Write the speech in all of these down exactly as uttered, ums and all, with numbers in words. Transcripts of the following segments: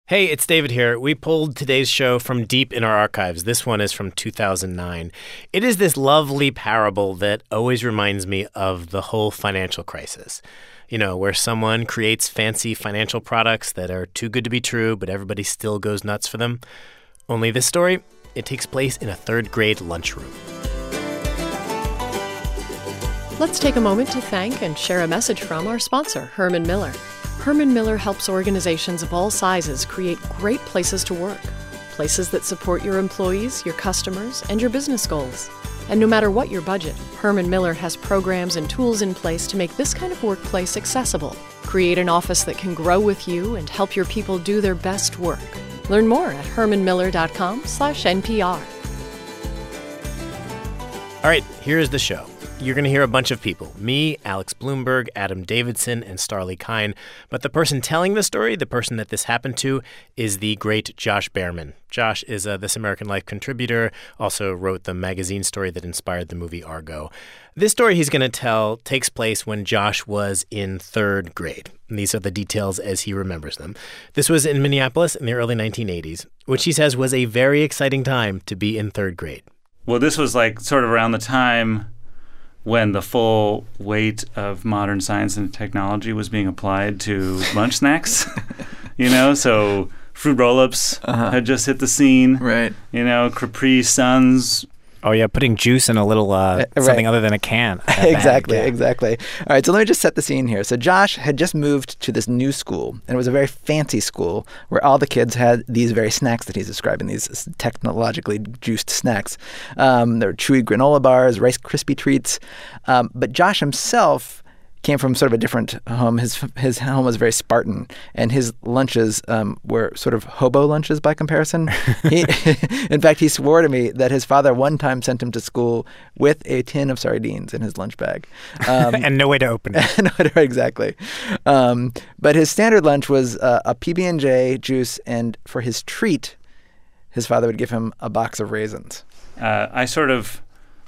Hey, it's David here. We pulled today's show from deep in our archives. This one is from two thousand nine. It is this lovely parable that always reminds me of the whole financial crisis. You know, where someone creates fancy financial products that are too good to be true, but everybody still goes nuts for them. Only this story, it takes place in a third grade lunchroom. Let's take a moment to thank and share a message from our sponsor, Herman Miller. Herman Miller helps organizations of all sizes create great places to work, places that support your employees, your customers, and your business goals. And no matter what your budget, Herman Miller has programs and tools in place to make this kind of workplace accessible. Create an office that can grow with you and help your people do their best work. Learn more at herman miller dot com slash N P R. All right, here is the show. You're going to hear a bunch of people. Me, Alex Blumberg, Adam Davidson, and Starlee Kine. But the person telling the story, the person that this happened to, is the great Josh Bearman. Josh is a This American Life contributor, also wrote the magazine story that inspired the movie Argo. This story he's going to tell takes place when Josh was in third grade. And these are the details as he remembers them. This was in Minneapolis in the early nineteen eighties, which he says was a very exciting time to be in third grade. Well, this was like sort of around the time when the full weight of modern science and technology was being applied to lunch snacks, you know, so fruit roll-ups uh-huh. had just hit the scene, right? You know, Capri Suns. Oh, yeah, putting juice in a little uh, uh, right. something other than a can. exactly, bag, yeah. exactly. All right, so let me just set the scene here. So Josh had just moved to this new school, and it was a very fancy school where all the kids had these very snacks that he's describing, these technologically juiced snacks. Um, there were chewy granola bars, Rice Krispie treats. Um, but Josh himself came from sort of a different home. His his home was very Spartan, and his lunches um, were sort of hobo lunches by comparison. He, in fact, he swore to me that his father one time sent him to school with a tin of sardines in his lunch bag. Um, and no way to open it. no, exactly. Um, but his standard lunch was uh, a P B and J juice, and for his treat, his father would give him a box of raisins. Uh, I sort of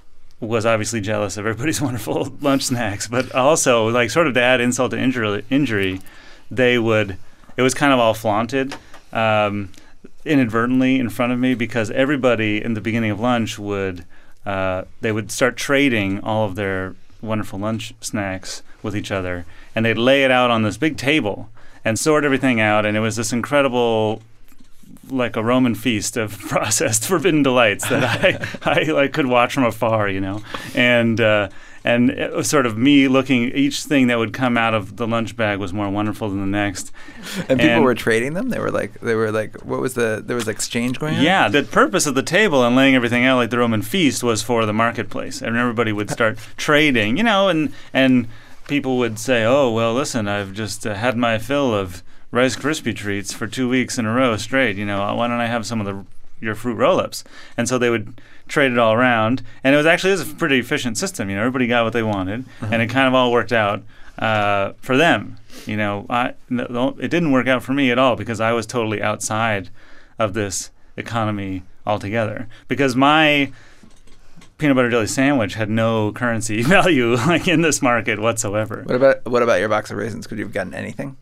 was obviously jealous of everybody's wonderful lunch snacks, but also, like, sort of to add insult to injury, injury they would, it was kind of all flaunted um, inadvertently in front of me because everybody in the beginning of lunch would, uh, they would start trading all of their wonderful lunch snacks with each other, and they'd lay it out on this big table and sort everything out, and it was this incredible, like a Roman feast of processed forbidden delights that I, I like could watch from afar, you know, and uh, and it was sort of me looking. Each thing that would come out of the lunch bag was more wonderful than the next. And people and, were trading them. They were like they were like what was the there was exchange going on? Yeah, the purpose of the table and laying everything out like the Roman feast was for the marketplace, and everybody would start trading, you know, and and people would say, "Oh, well, listen, I've just uh, had my fill of Rice Krispie treats for two weeks in a row straight. You know, why don't I have some of the your fruit roll-ups?" And so they would trade it all around, and it was actually it was a pretty efficient system. You know, everybody got what they wanted, uh-huh. and it kind of all worked out uh, for them. You know, I no, it didn't work out for me at all because I was totally outside of this economy altogether. Because my peanut butter jelly sandwich had no currency value like in this market whatsoever. What about what about your box of raisins? Could you have gotten anything?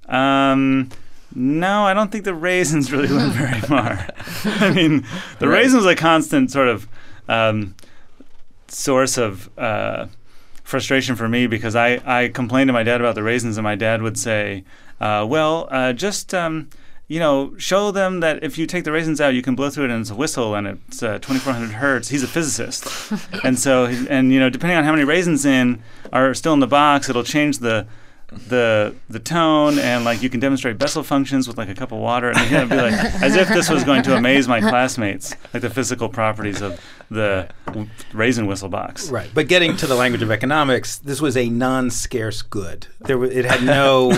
Um, no, I don't think the raisins really went very far. I mean, the right. raisin was a constant sort of um, source of uh, frustration for me because I, I complained to my dad about the raisins, and my dad would say, uh, well, uh, just, um, you know, show them that if you take the raisins out, you can blow through it and it's a whistle and it's uh, twenty-four hundred hertz. He's a physicist. and so, and, you know, depending on how many raisins in are still in the box, it'll change the the the tone, and like you can demonstrate Bessel functions with like a cup of water, and it'd be like as if this was going to amaze my classmates, like the physical properties of the w- raisin whistle box. Right, but getting to the language of economics, this was a non-scarce good. There, w- it had no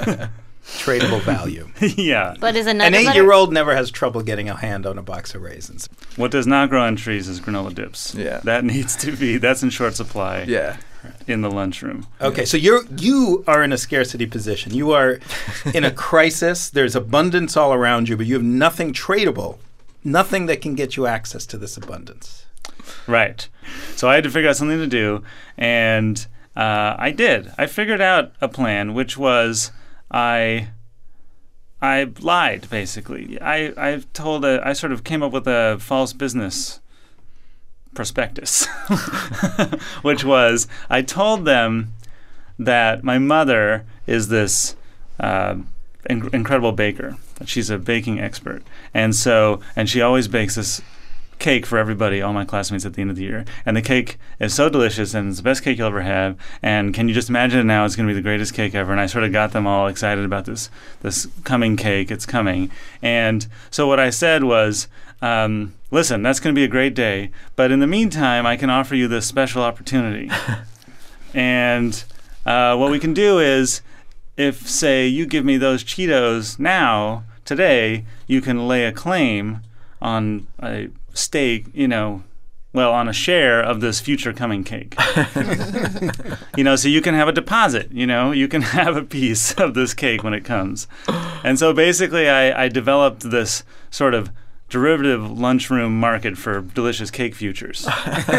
tradable value. Yeah, but is an eight-year-old never has trouble getting a hand on a box of raisins. What does not grow on trees is granola dips. Yeah, that needs to be. That's in short supply. Yeah. In the lunchroom. Okay, so you're you are in a scarcity position. You are in a crisis. There's abundance all around you, but you have nothing tradable, nothing that can get you access to this abundance. Right. So I had to figure out something to do, and uh, I did. I figured out a plan, which was I I lied, basically. I, I told a, I sort of came up with a false business prospectus, which was I told them that my mother is this uh, in- incredible baker. That she's a baking expert, and so and she always bakes this cake for everybody, all my classmates, at the end of the year. And the cake is so delicious, and it's the best cake you'll ever have. And can you just imagine it now? It's going to be the greatest cake ever. And I sort of got them all excited about this this coming cake. It's coming. And so what I said was, um, listen, that's going to be a great day. But in the meantime, I can offer you this special opportunity. And uh, what we can do is, if, say, you give me those Cheetos now, today, you can lay a claim on a stake, you know, well, on a share of this future coming cake. You know, so you can have a deposit, you know, you can have a piece of this cake when it comes. And so basically I, I developed this sort of derivative lunchroom market for delicious cake futures.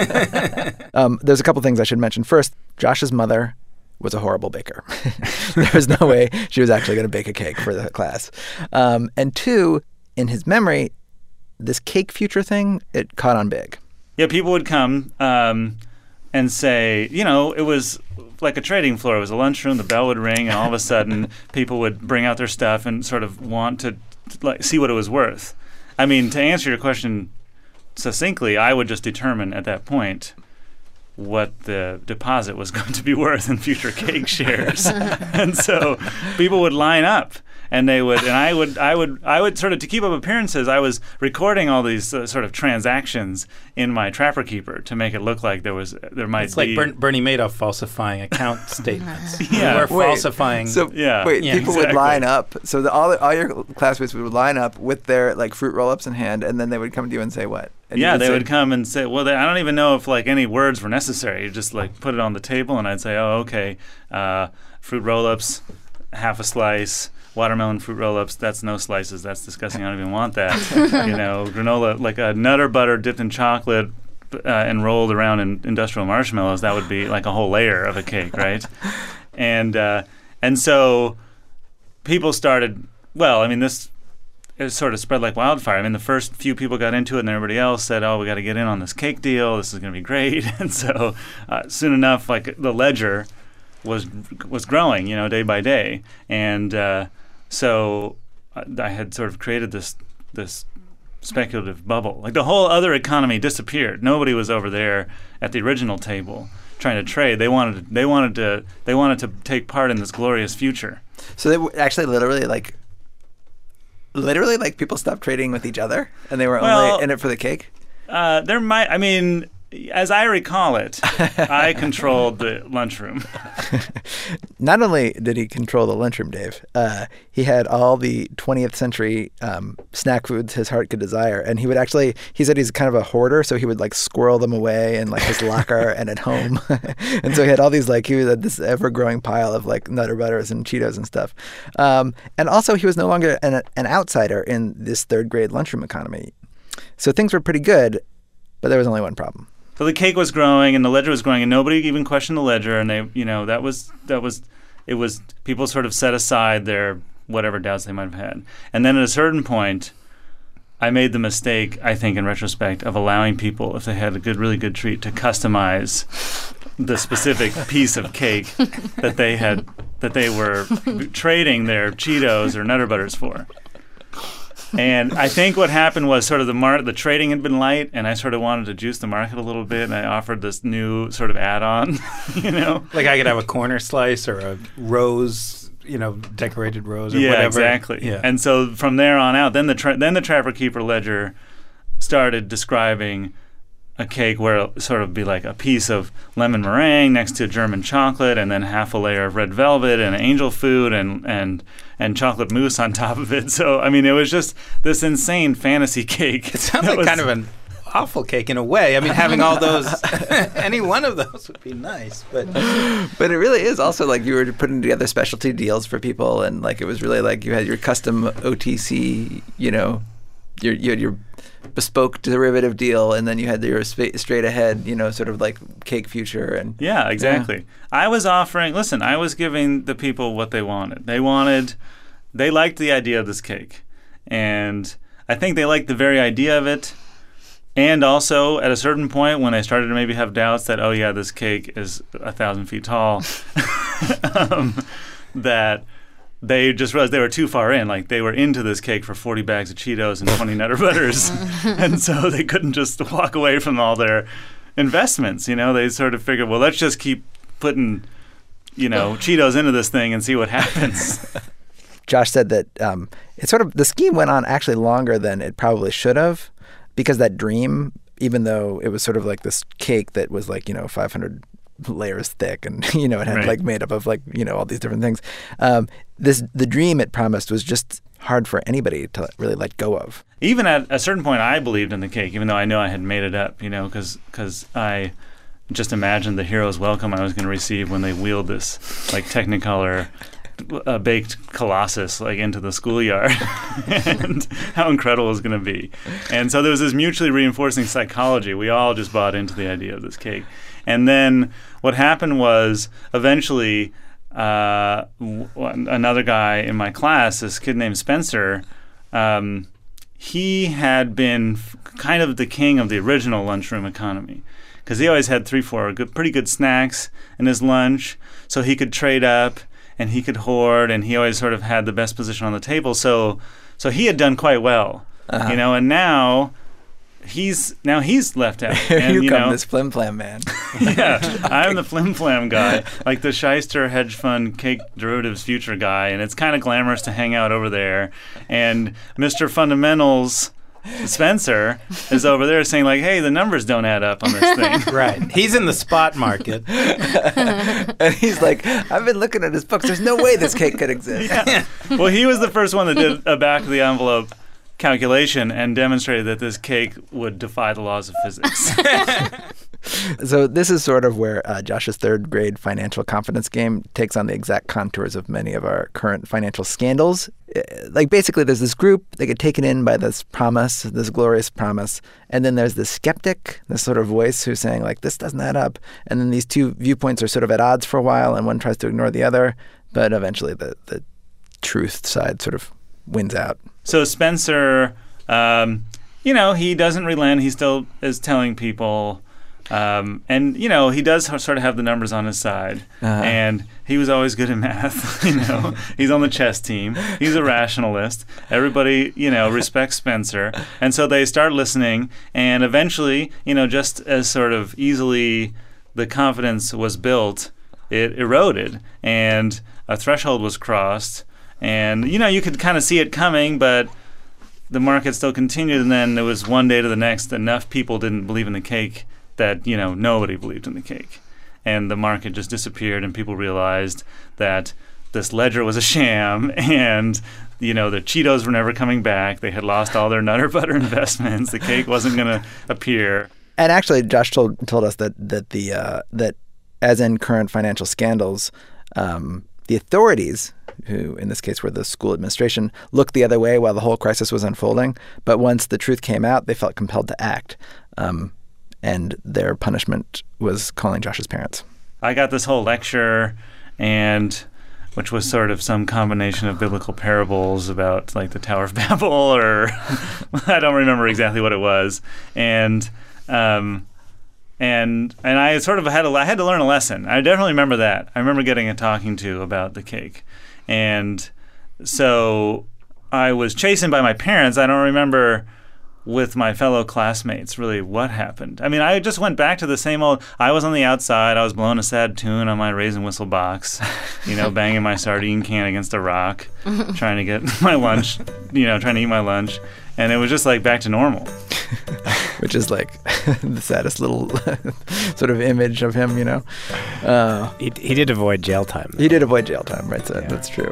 um, there's a couple things I should mention. First, Josh's mother was a horrible baker. There was no way she was actually going to bake a cake for the class. Um, and two, in his memory, this cake future thing, it caught on big. Yeah, people would come um, and say, you know, it was like a trading floor. It was a lunchroom. The bell would ring, and all of a sudden, people would bring out their stuff and sort of want to like see what it was worth. I mean, to answer your question succinctly, I would just determine at that point what the deposit was going to be worth in future cake shares. And so people would line up. And they would, and I would, I would, I would sort of, to keep up appearances, I was recording all these uh, sort of transactions in my Trapper Keeper to make it look like there was, there might it's be. It's like Bern- Bernie Madoff falsifying account statements. Yeah. We were Wait, falsifying. So Yeah. wait, Yeah, people exactly. would line up. So the, all all your classmates would line up with their like fruit roll-ups in hand, and then they would come to you and say what? And you Yeah, they say, would come and say, well, they, I don't even know if like any words were necessary. You just like put it on the table, and I'd say, oh, okay, uh, fruit roll-ups, half a slice. Watermelon fruit roll-ups, that's no slices. That's disgusting. I don't even want that. You know, granola, like a Nutter Butter dipped in chocolate uh, and rolled around in industrial marshmallows, that would be like a whole layer of a cake, right? And uh, and so people started, well, I mean, this it sort of spread like wildfire. I mean, the first few people got into it, and everybody else said, oh, we got to get in on this cake deal. This is going to be great. And so uh, soon enough, like the ledger was was growing, you know, day by day. And uh, so I had sort of created this this speculative bubble. Like the whole other economy disappeared. Nobody was over there at the original table trying to trade. They wanted to, they wanted to they wanted to take part in this glorious future. So they w- actually literally like literally like people stopped trading with each other, and they were Well, only in it for the cake. Uh, there might, I mean, as I recall it, I controlled the lunchroom. Not only did he control the lunchroom, Dave, uh, he had all the twentieth century um, snack foods his heart could desire. And he would actually, he said he's kind of a hoarder, so he would like squirrel them away in like his locker and at home. And so he had all these like, he had this ever growing pile of like Nutter Butters and Cheetos and stuff. Um, and also he was no longer an, an outsider in this third grade lunchroom economy. So things were pretty good, but there was only one problem. So the cake was growing and the ledger was growing, and nobody even questioned the ledger. And they, you know, that was that was, it was people sort of set aside their whatever doubts they might have had. And then at a certain point, I made the mistake, I think, in retrospect, of allowing people, if they had a good, really good treat, to customize the specific piece of cake that they had that they were trading their Cheetos or Nutter Butters for. And I think what happened was sort of the mar- the trading had been light, and I sort of wanted to juice the market a little bit, and I offered this new sort of add-on, you know? Like I could have a corner slice or a rose, you know, decorated rose or yeah, whatever. exactly. Yeah. And so from there on out, then the tra- then the Trapper Keeper ledger started describing a cake where it'll sort of be like a piece of lemon meringue next to German chocolate, and then half a layer of red velvet and angel food and and and chocolate mousse on top of it. So I mean, it was just this insane fantasy cake. It sounds that like was- kind of an awful cake in a way. I mean, having all those, any one of those would be nice. But But it really is also like you were putting together specialty deals for people, and like it was really like you had your custom O T C, you know, your you had your bespoke derivative deal, and then you had your sp- straight ahead, you know, sort of like cake future. And Yeah, exactly. I was offering, listen, I was giving the people what they wanted. They wanted they liked the idea of this cake. And I think they liked the very idea of it. And also, at a certain point, when they started to maybe have doubts that, oh, yeah, this cake is a thousand feet tall, um, that they just realized they were too far in. Like, they were into this cake for forty bags of Cheetos and twenty Nutter Butters. And so they couldn't just walk away from all their investments. You know, they sort of figured, well, let's just keep putting, you know, Cheetos into this thing and see what happens. Josh said that um, it sort of, the scheme went on actually longer than it probably should have. Because that dream, even though it was sort of like this cake that was like, you know, five hundred layers thick and, you know, it had right. like made up of like, you know, all these different things. Um, this the dream it promised was just hard for anybody to really let go of. Even at a certain point, I believed in the cake, even though I know I had made it up, you know, because I just imagined the hero's welcome I was going to receive when they wheeled this like Technicolor a baked colossus like into the schoolyard and how incredible it was going to be. And so there was this mutually reinforcing psychology. We all just bought into the idea of this cake. And then what happened was eventually uh, w- another guy in my class, this kid named Spencer, um, he had been f- kind of the king of the original lunchroom economy because he always had three, four good, pretty good snacks in his lunch so he could trade up and he could hoard, and he always sort of had the best position on the table. So, so he had done quite well, uh-huh. you know. And now, he's now he's left out. And, you, you come know, this flim flam man. Yeah, I'm the flim flam guy, like the shyster hedge fund cake derivatives future guy, and it's kind of glamorous to hang out over there. And Mister Fundamentals Spencer is over there saying like, hey, the numbers don't add up on this thing. Right. He's in the spot market. And he's like, I've been looking at his books. There's no way this cake could exist. Yeah. Well, he was the first one that did a back of the envelope calculation and demonstrated that this cake would defy the laws of physics. So this is sort of where uh, Josh's third grade financial confidence game takes on the exact contours of many of our current financial scandals. Uh, like basically there's this group, they get taken in by this promise, this glorious promise, and then there's this skeptic, this sort of voice who's saying like, this doesn't add up. And then these two viewpoints are sort of at odds for a while and one tries to ignore the other, but eventually the, the truth side sort of wins out. So Spencer, um, you know, he doesn't relent. He still is telling people... Um, and, you know, he does sort of have the numbers on his side. Uh-huh. And he was always good at math. You know, he's on the chess team. He's a rationalist. Everybody, you know, respects Spencer. And so they start listening. And eventually, you know, just as sort of easily the confidence was built, it eroded. And a threshold was crossed. And, you know, you could kind of see it coming, but the market still continued. And then there was one day to the next, enough people didn't believe in the cake that, you know, nobody believed in the cake. And the market just disappeared and people realized that this ledger was a sham and, you know, the Cheetos were never coming back. They had lost all their Nutter Butter investments. The cake wasn't going to appear. And actually, Josh told told us that that the uh, that as in current financial scandals, um, the authorities, who in this case were the school administration, looked the other way while the whole crisis was unfolding. But once the truth came out, they felt compelled to act. Um, And their punishment was calling Josh's parents. I got this whole lecture, and which was sort of some combination of biblical parables about like the Tower of Babel, or I don't remember exactly what it was. And um, and and I sort of had a, I had to learn a lesson. I definitely remember that. I remember getting a talking to about the cake, and so I was chastened by my parents. I don't remember with my fellow classmates, really, what happened. I mean, I just went back to the same old, I was on the outside, I was blowing a sad tune on my raisin whistle box, you know, banging my sardine can against a rock, trying to get my lunch, you know, trying to eat my lunch. And it was just like back to normal. Which is like the saddest little sort of image of him, you know. Uh, he, he did avoid jail time, though. He did avoid jail time, right? So yeah. That's true.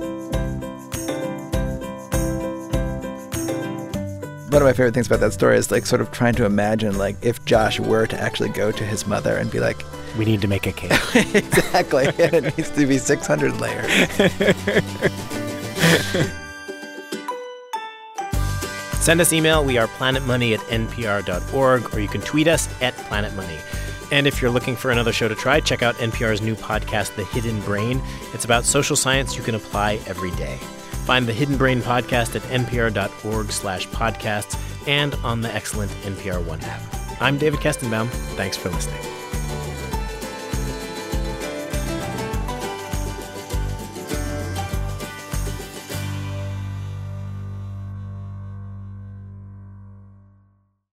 One of my favorite things about that story is like sort of trying to imagine like if Josh were to actually go to his mother and be like, we need to make a cake. Exactly. And it needs to be six hundred layers. Send us email. We are planetmoney at n p r dot org, or you can tweet us at planetmoney. And if you're looking for another show to try, check out N P R's new podcast, The Hidden Brain. It's about social science you can apply every day. Find the Hidden Brain podcast at npr.org slash podcasts and on the excellent N P R One app. I'm David Kestenbaum. Thanks for listening.